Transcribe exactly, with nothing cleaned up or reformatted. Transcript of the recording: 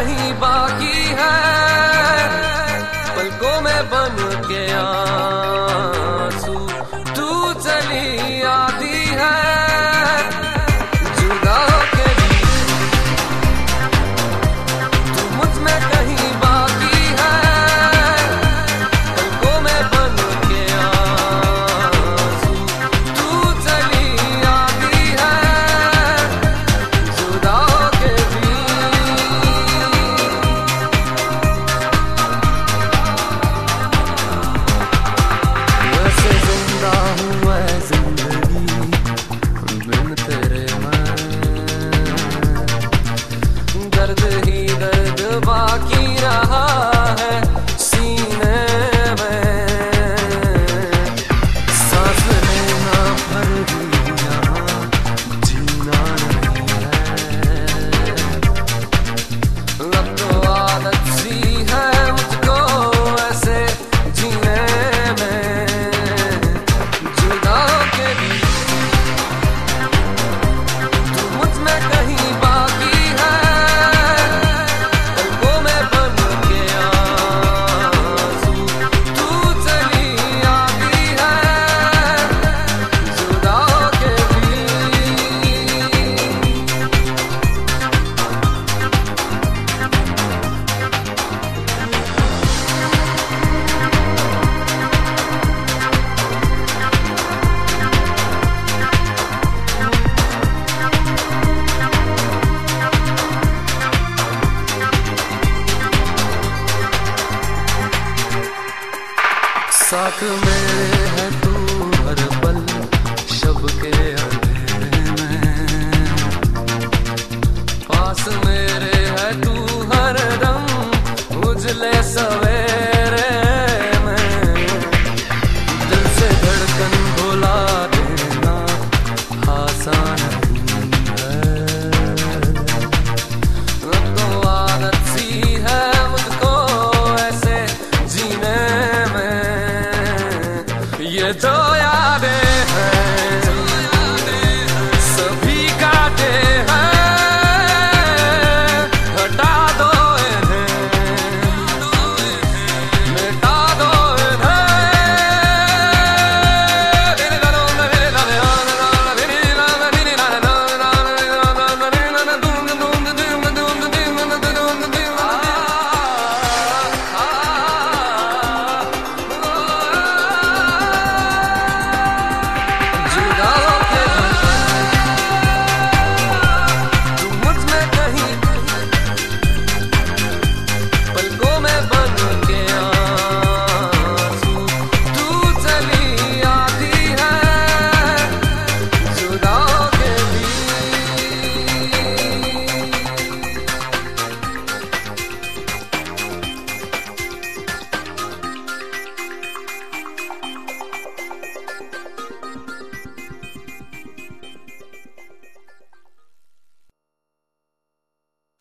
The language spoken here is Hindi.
कहीं बाकी है, पलकों में बन के आंसू तू चली आती है। जुदा के भी तू मुझ में कहीं बाकी है, पलकों में बन के आंसू तू चली आती है। जुदा के भी वैसे जिंदा हूँ मैं जिंदगी बिन तेरे मैं, दर्द ही दर्द बाकी रहा है सीने में। सांस लेना भर भी यहाँ जीना नहीं है, अब तो आदत सी है मुझको ऐसे जीने में। जुदा के भी तू मुझ में कहीं बाकी है, पलकों में बन के आंसू तू चली आती है। जुदा के भी साथ मेरे